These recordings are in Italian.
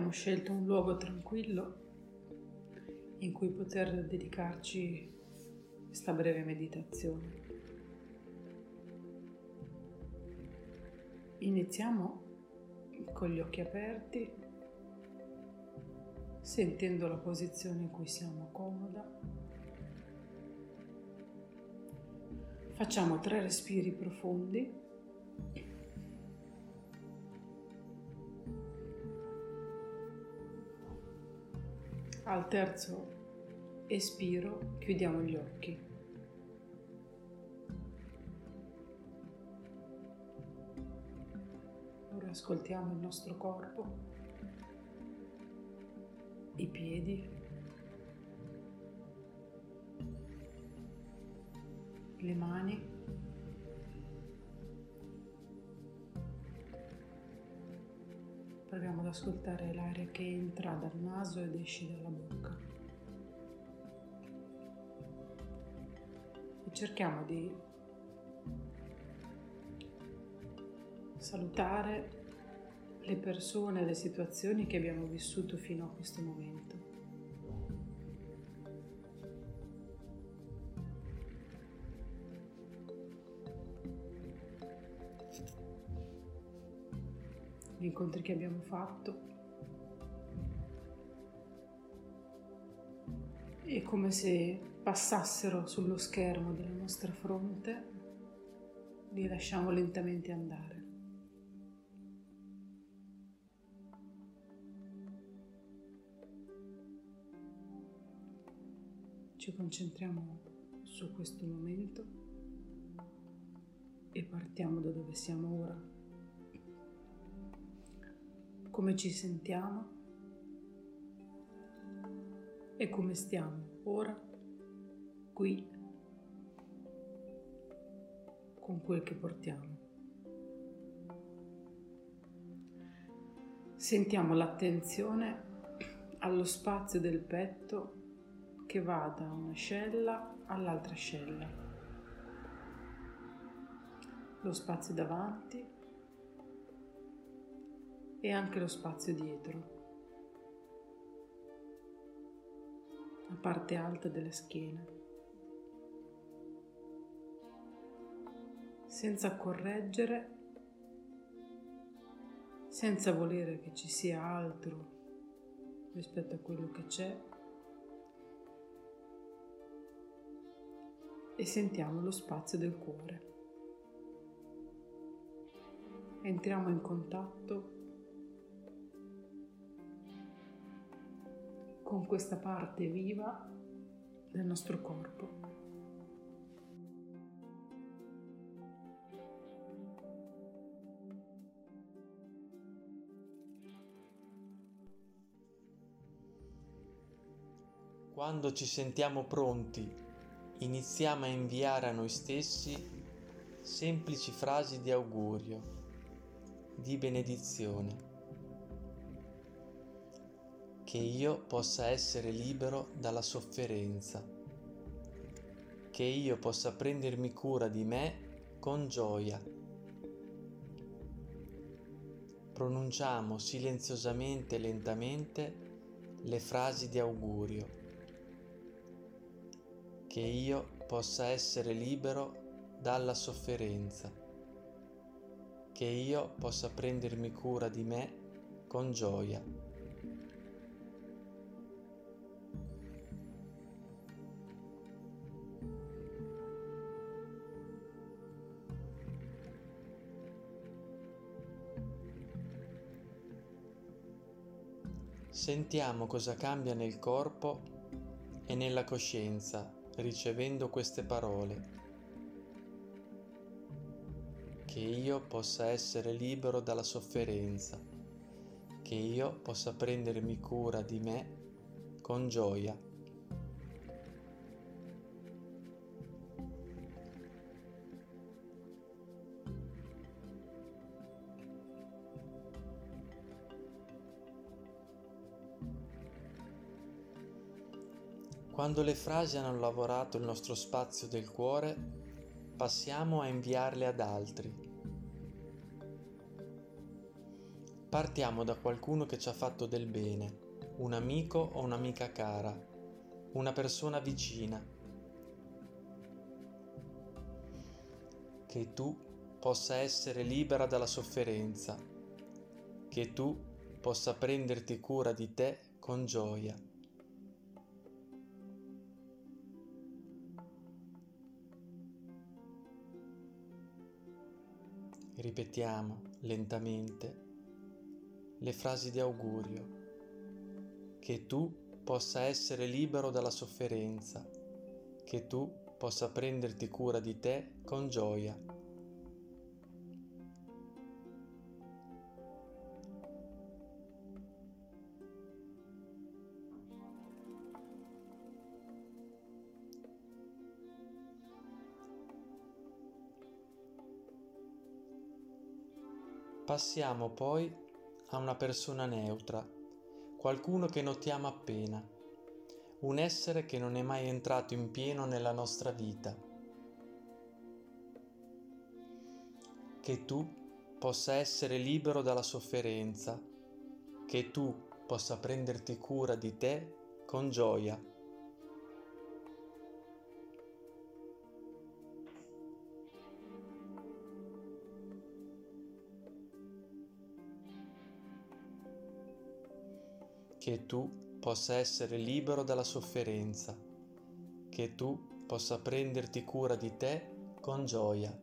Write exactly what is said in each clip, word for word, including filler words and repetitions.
abbiamo scelto un luogo tranquillo in cui poter dedicarci questa breve meditazione. Iniziamo con gli occhi aperti, sentendo la posizione in cui siamo comoda. Facciamo tre respiri profondi. Al terzo espiro chiudiamo gli occhi. Ora ascoltiamo il nostro corpo, i piedi, le mani, proviamo ad ascoltare l'aria che entra dal naso ed esce dalla bocca e cerchiamo di salutare le persone e le situazioni che abbiamo vissuto fino a questo momento. Gli incontri che abbiamo fatto. È come se passassero sullo schermo della nostra fronte, li lasciamo lentamente andare. Ci concentriamo su questo momento e partiamo da dove siamo ora. Come ci sentiamo e come stiamo ora, qui, con quel che portiamo. Sentiamo l'attenzione allo spazio del petto che va da un'ascella all'altra ascella, lo spazio davanti e anche lo spazio dietro, la parte alta della schiena, senza correggere, senza volere che ci sia altro rispetto a quello che c'è, e sentiamo lo spazio del cuore. Entriamo in contatto con questa parte viva del nostro corpo. Quando ci sentiamo pronti, iniziamo a inviare a noi stessi semplici frasi di augurio, di benedizione. Che io possa essere libero dalla sofferenza, che io possa prendermi cura di me con gioia. Pronunciamo silenziosamente e lentamente le frasi di augurio. Che io possa essere libero dalla sofferenza, che io possa prendermi cura di me con gioia. Sentiamo cosa cambia nel corpo e nella coscienza ricevendo queste parole. Che io possa essere libero dalla sofferenza, che io possa prendermi cura di me con gioia. Quando le frasi hanno lavorato il nostro spazio del cuore, passiamo a inviarle ad altri. partiamo da qualcuno che ci ha fatto del bene, un amico o un'amica cara, una persona vicina. Che tu possa essere libera dalla sofferenza, che tu possa prenderti cura di te con gioia. Ripetiamo lentamente le frasi di augurio. Che tu possa essere libero dalla sofferenza, che tu possa prenderti cura di te con gioia. Passiamo poi a una persona neutra, qualcuno che notiamo appena, un essere che non è mai entrato in pieno nella nostra vita. Che tu possa essere libero dalla sofferenza, che tu possa prenderti cura di te con gioia. Che tu possa essere libero dalla sofferenza, che tu possa prenderti cura di te con gioia.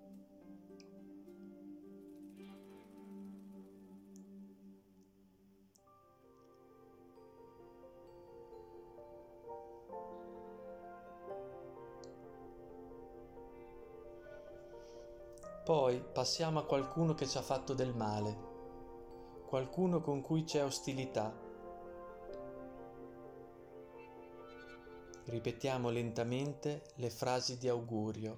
Poi passiamo a qualcuno che ci ha fatto del male, qualcuno con cui c'è ostilità. Ripetiamo lentamente le frasi di augurio.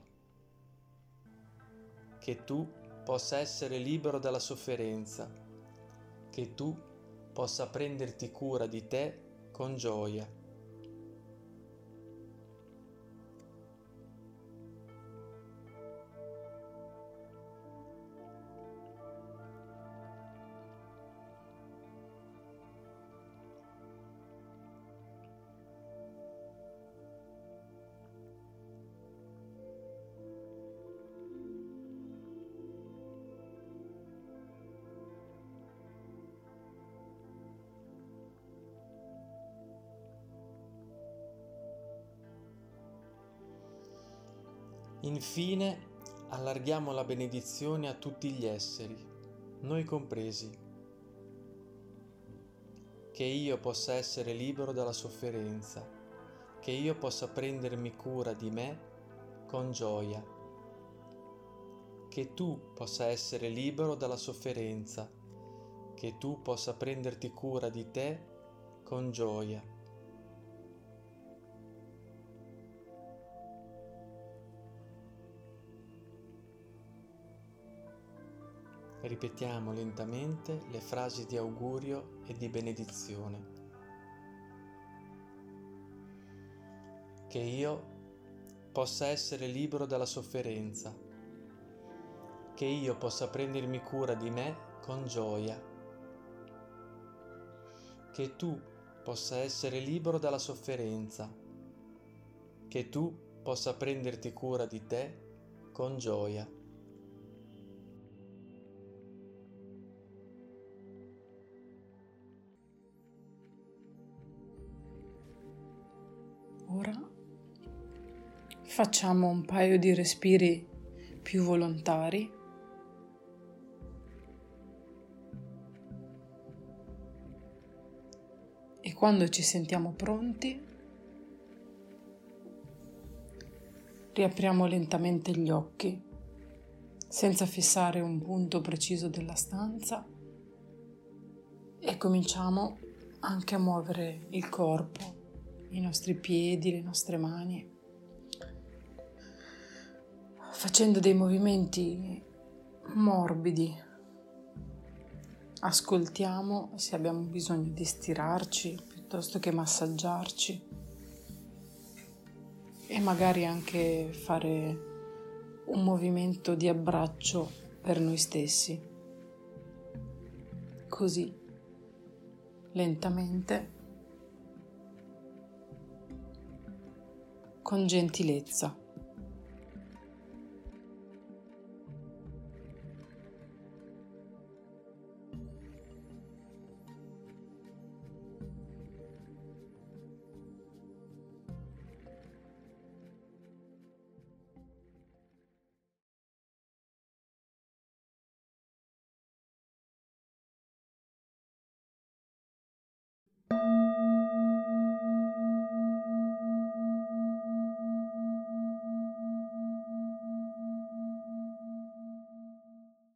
Che tu possa essere libero dalla sofferenza, che tu possa prenderti cura di te con gioia. Infine, allarghiamo la benedizione a tutti gli esseri, noi compresi. Che io possa essere libero dalla sofferenza, che io possa prendermi cura di me con gioia. Che tu possa essere libero dalla sofferenza, che tu possa prenderti cura di te con gioia. Ripetiamo lentamente le frasi di augurio e di benedizione. Che io possa essere libero dalla sofferenza, che io possa prendermi cura di me con gioia, che tu possa essere libero dalla sofferenza, che tu possa prenderti cura di te con gioia. Ora facciamo un paio di respiri più volontari. E quando ci sentiamo pronti, riapriamo lentamente gli occhi, senza fissare un punto preciso della stanza, e cominciamo anche a muovere il corpo, i nostri piedi, le nostre mani, facendo dei movimenti morbidi. Ascoltiamo se abbiamo bisogno di stirarci piuttosto che massaggiarci e magari anche fare un movimento di abbraccio per noi stessi. così, lentamente, con gentilezza.